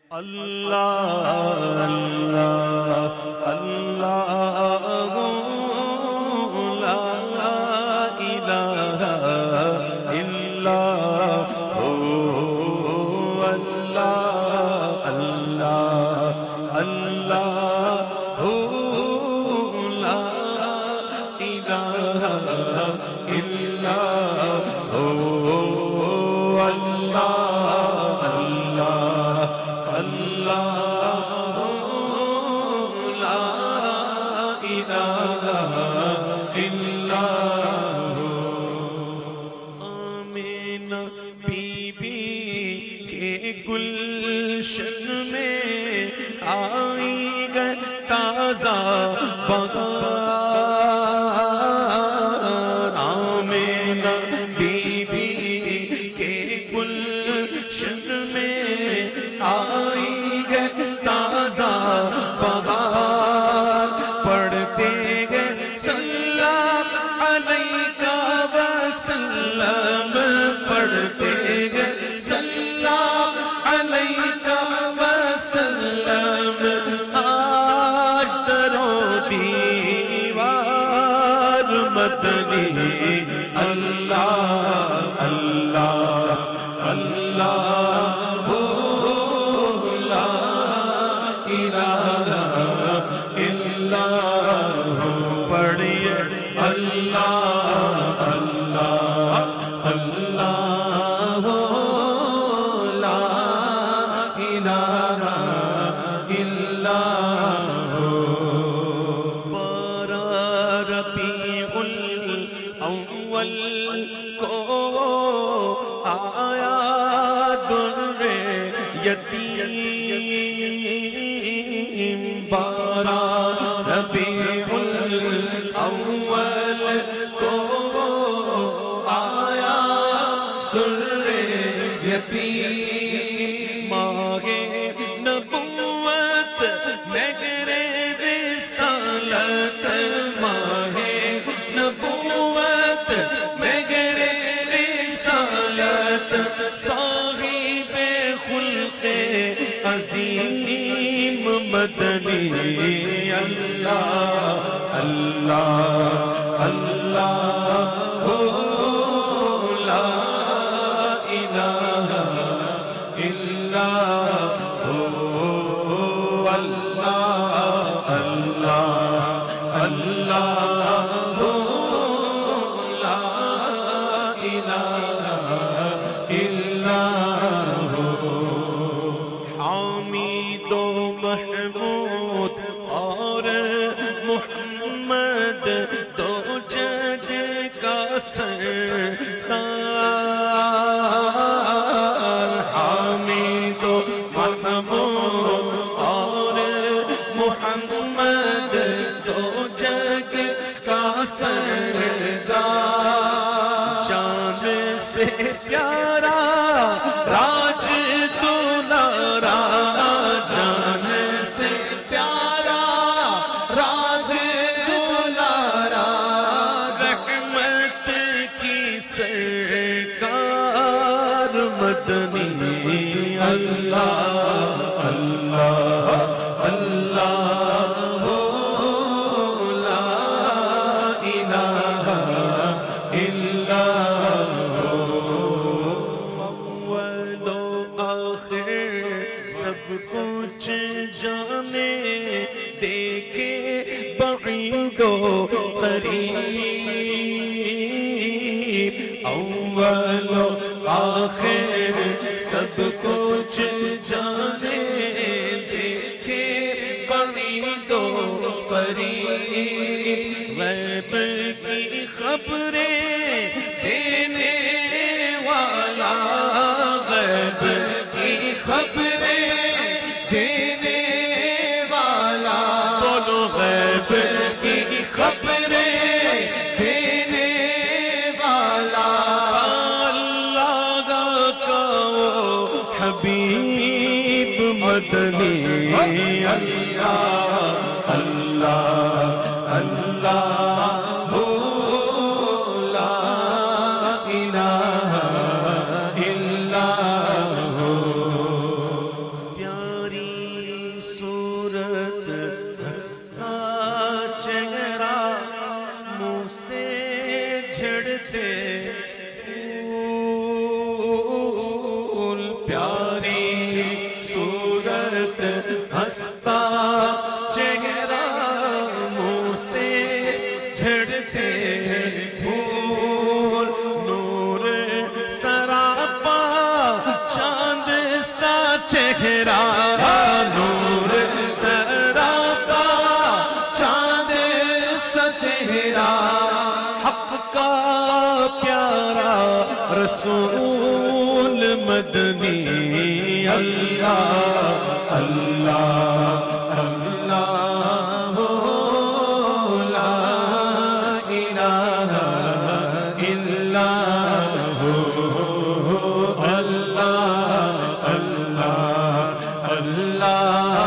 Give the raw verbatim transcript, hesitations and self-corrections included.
اللہ اللہ اللہ لا الہ الا ہو اللہ اللہ اللہ ہو لا الہ الا ہو اللہ اللہ لا الہ الا ہو۔ آمینہ بی بی کے گلشن میں آئی گئے تازہ بہار، آمینہ بی بی کے گلشن میں آئی گئے تازہ بہار، پڑھتے گئے صلی اللہ علیہ وسلم، پڑھتے گئے صلی اللہ علیہ وسلم، آج درو دیوار مدنی اللہ اللہ اللہ پڑھیے اللہ اللہ اللہ لا الہ الا ہو۔ بارہ ربیع الاول کو آیا در یتیم، بارہ ربیع الاول کو آیا در یتیم، ماہ نبوت مہر رسالت، ماہ نبوت مہر رسالت، صاحب خلق عظیم مدنی اللہ اللہ اللہ لا الہ الا ہو اللہ اللہ اللہ لا الہ الا ہو۔ حامد و محمود اور محمد دو جگ کا سردار، حامد و محمود اور محمد دو جگ کا سردار، جان سے پیارا راج دلارا، جان سے پیارا راج دلارا، رحمت کی سرکار مدنی اللہ اللہ اللہ لا الہ الا ہو۔ اول و آخر سب کچھ جانے، دیکھے بعید و قریب، اول و آخر سب کچھ جانے، دیکھے بعید و قریب، غیب کی خبریں دینے والا، غیب کی خبریں دینے والا، بولو غیب کی خبریں دینے والا، اللہ کا وہ حبیب مدنی اللہ اللہ اللہ لا الہ الا ہو۔ صورت ہنستا چہرہ منہ سے جھڑتے پھول نور سراپا چاند سا چہرہ نور سراپا چاند سا چہرہ حق کا پیارا رسول مدنی اللہ اللہ اللہ لا الہ الا ہو اللہ اللہ اللہ